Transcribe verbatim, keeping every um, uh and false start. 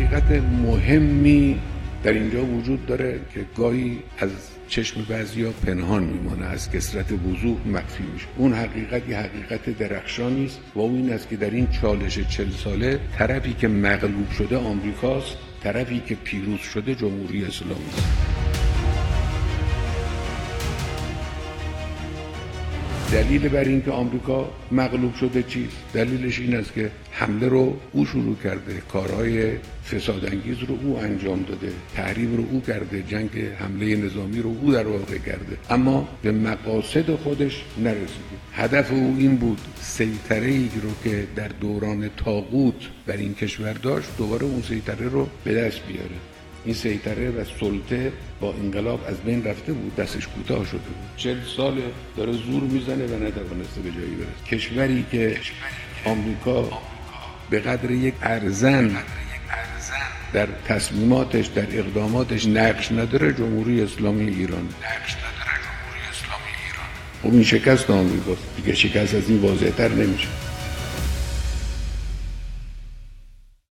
حقیقت مهمی در اینجا وجود داره که گاهی از چشم بعضیا پنهان میمانه، از کثرت وضوح مخفی میشه. اون حقیقت یه حقیقت درخشانی است و اون این است که در این چالش چهل ساله طرفی که مغلوب شده آمریکاست، طرفی که پیروز شده جمهوری اسلامی است. دلیل بر این که آمریکا مغلوب شده چیست؟ دلیلش این است که حمله رو او شروع کرده، کارهای فسادانگیز رو او انجام داده، تحریم رو او کرده، جنگ حمله نظامی رو او در واقع کرده، اما به مقاصد خودش نرسیده. هدف او این بود سیطره‌ای رو که در دوران طاغوت بر این کشور داشت دوباره اون سیطره رو به دست بیاره. این سیطره و سلطه با انقلاب از بین رفته بود، دستش کوتاه شده بود. چهل سال داره زور میزنه و نتوانسته به جایی برسه. کشوری که آمریکا به قدر یک ارزن در تصمیماتش، در اقداماتش نقش نداره، جمهوری اسلامی ایران. نقش نداره جمهوری اسلامی ایران. خب این شکست آمریکاست. دیگه شکست از این واضح‌تر نمیشه.